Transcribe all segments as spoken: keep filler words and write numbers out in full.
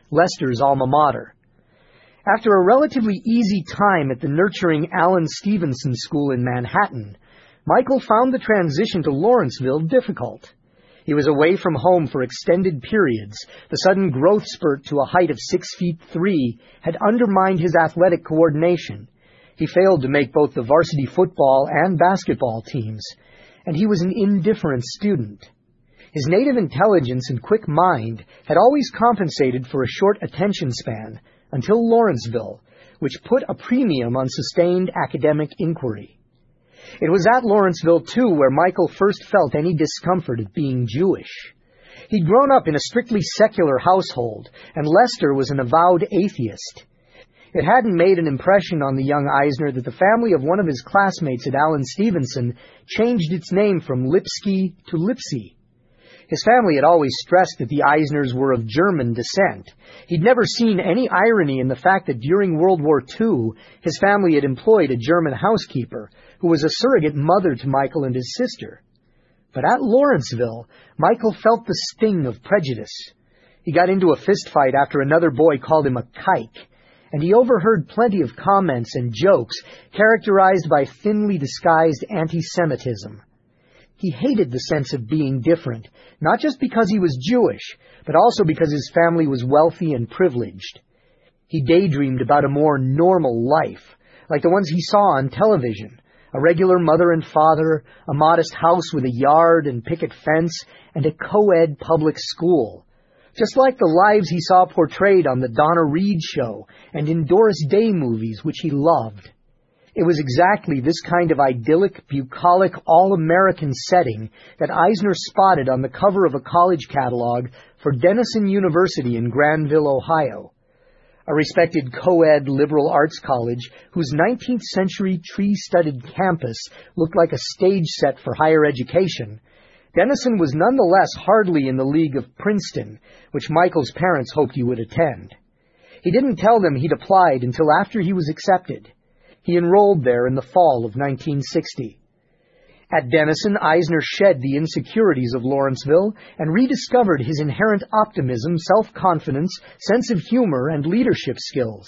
Lester's alma mater. After a relatively easy time at the nurturing Allen Stevenson School in Manhattan, Michael found the transition to Lawrenceville difficult. He was away from home for extended periods. The sudden growth spurt to a height of six feet three had undermined his athletic coordination. He failed to make both the varsity football and basketball teams, and he was an indifferent student. His native intelligence and quick mind had always compensated for a short attention span, until Lawrenceville, which put a premium on sustained academic inquiry. It was at Lawrenceville, too, where Michael first felt any discomfort at being Jewish. He'd grown up in a strictly secular household, and Lester was an avowed atheist. It hadn't made an impression on the young Eisner that the family of one of his classmates at Allen Stevenson changed its name from Lipsky to Lipsy. His family had always stressed that the Eisners were of German descent. He'd never seen any irony in the fact that during World War Two, his family had employed a German housekeeper, who was a surrogate mother to Michael and his sister. But at Lawrenceville, Michael felt the sting of prejudice. He got into a fistfight after another boy called him a kike, and he overheard plenty of comments and jokes characterized by thinly disguised anti-Semitism. He hated the sense of being different, not just because he was Jewish, but also because his family was wealthy and privileged. He daydreamed about a more normal life, like the ones he saw on television, a regular mother and father, a modest house with a yard and picket fence, and a co-ed public school, just like the lives he saw portrayed on the Donna Reed show and in Doris Day movies, which he loved. It was exactly this kind of idyllic, bucolic, all-American setting that Eisner spotted on the cover of a college catalog for Denison University in Granville, Ohio. A respected co-ed liberal arts college whose nineteenth century tree-studded campus looked like a stage set for higher education, Denison was nonetheless hardly in the league of Princeton, which Michael's parents hoped he would attend. He didn't tell them he'd applied until after he was accepted. He enrolled there in the fall of nineteen sixty. At Denison, Eisner shed the insecurities of Lawrenceville and rediscovered his inherent optimism, self-confidence, sense of humor, and leadership skills.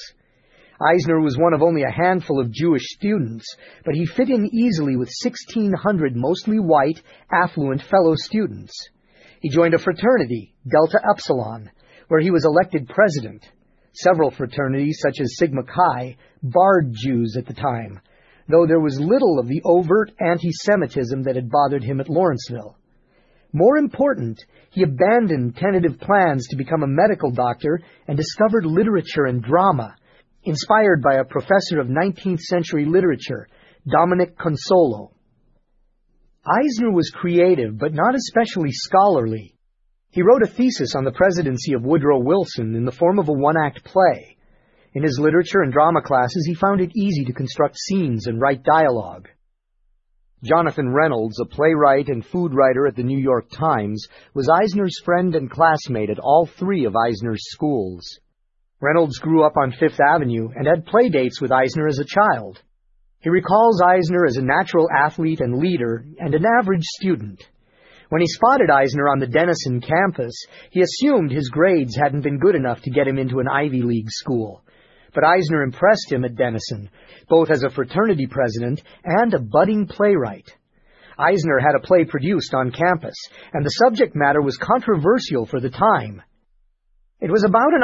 Eisner was one of only a handful of Jewish students, but he fit in easily with sixteen hundred mostly white, affluent fellow students. He joined a fraternity, Delta Upsilon, where he was elected president. Several fraternities, such as Sigma Chi, barred Jews at the time, though there was little of the overt anti-Semitism that had bothered him at Lawrenceville. More important, he abandoned tentative plans to become a medical doctor and discovered literature and drama, inspired by a professor of nineteenth century literature, Dominic Consolo. Eisner was creative, but not especially scholarly. He wrote a thesis on the presidency of Woodrow Wilson in the form of a one-act play. In his literature and drama classes, he found it easy to construct scenes and write dialogue. Jonathan Reynolds, a playwright and food writer at the New York Times, was Eisner's friend and classmate at all three of Eisner's schools. Reynolds grew up on Fifth Avenue and had play dates with Eisner as a child. He recalls Eisner as a natural athlete and leader and an average student. When he spotted Eisner on the Denison campus, he assumed his grades hadn't been good enough to get him into an Ivy League school. But Eisner impressed him at Denison, both as a fraternity president and a budding playwright. Eisner had a play produced on campus, and the subject matter was controversial for the time. It was about an